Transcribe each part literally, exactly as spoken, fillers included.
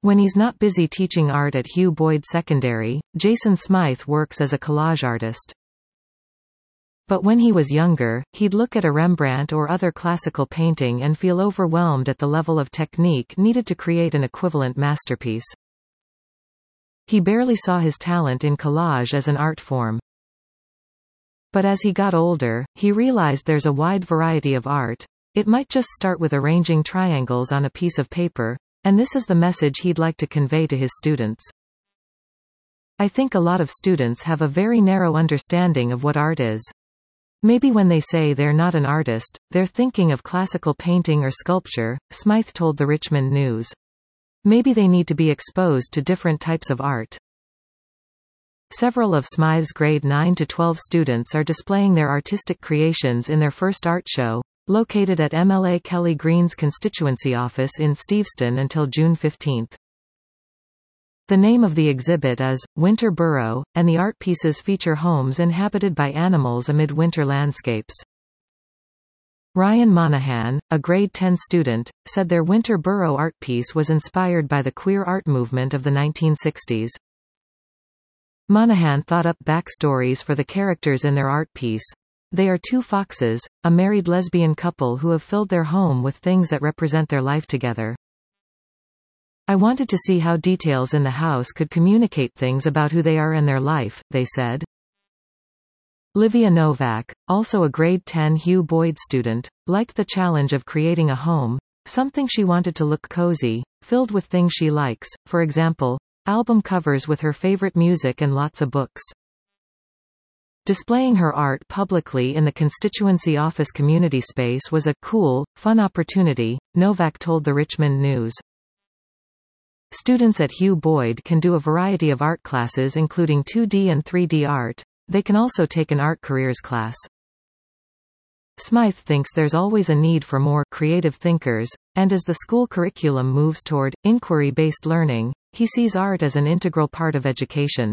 When he's not busy teaching art at Hugh Boyd Secondary, Jason Smythe works as a collage artist. But when he was younger, he'd look at a Rembrandt or other classical painting and feel overwhelmed at the level of technique needed to create an equivalent masterpiece. He barely saw his talent in collage as an art form. But as he got older, he realized there's a wide variety of art. It might just start with arranging triangles on a piece of paper, and this is the message he'd like to convey to his students. I think a lot of students have a very narrow understanding of what art is. Maybe when they say they're not an artist, they're thinking of classical painting or sculpture, Smythe told the Richmond News. Maybe they need to be exposed to different types of art. Several of Smythe's grade nine to twelve students are displaying their artistic creations in their first art show, located at M L A Kelly Green's constituency office in Steveston until June fifteenth. The name of the exhibit is Winter Burrow, and the art pieces feature homes inhabited by animals amid winter landscapes. Ryan Monahan, a grade ten student, said their Winter Burrow art piece was inspired by the queer art movement of the nineteen sixties. Monahan thought up backstories for the characters in their art piece. They are two foxes, a married lesbian couple who have filled their home with things that represent their life together. I wanted to see how details in the house could communicate things about who they are and their life, they said. Livia Novak, also a grade ten Hugh Boyd student, liked the challenge of creating a home, something she wanted to look cozy, filled with things she likes, for example, album covers with her favorite music and lots of books. Displaying her art publicly in the constituency office community space was a cool, fun opportunity, Novak told the Richmond News. Students at Hugh Boyd can do a variety of art classes including two D and three D art. They can also take an art careers class. Smythe thinks there's always a need for more creative thinkers, and as the school curriculum moves toward inquiry-based learning, he sees art as an integral part of education.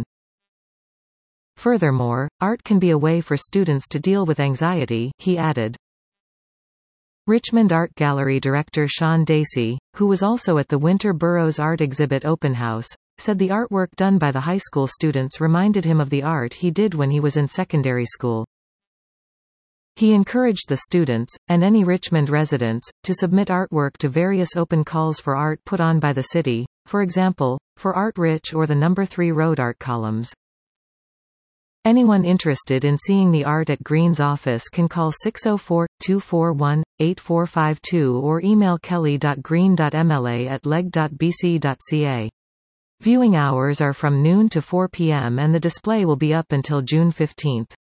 Furthermore, art can be a way for students to deal with anxiety, he added. Richmond Art Gallery director Sean Dacey, who was also at the Winter Burrows art exhibit open house, said the artwork done by the high school students reminded him of the art he did when he was in secondary school. He encouraged the students, and any Richmond residents, to submit artwork to various open calls for art put on by the city, for example, for Art Rich or the number three Road art columns. Anyone interested in seeing the art at Green's office can call six oh four, two four one, eight four five two or email kelly dot green dot m l a at leg dot b c dot c a. Viewing hours are from noon to four p m and the display will be up until June fifteenth.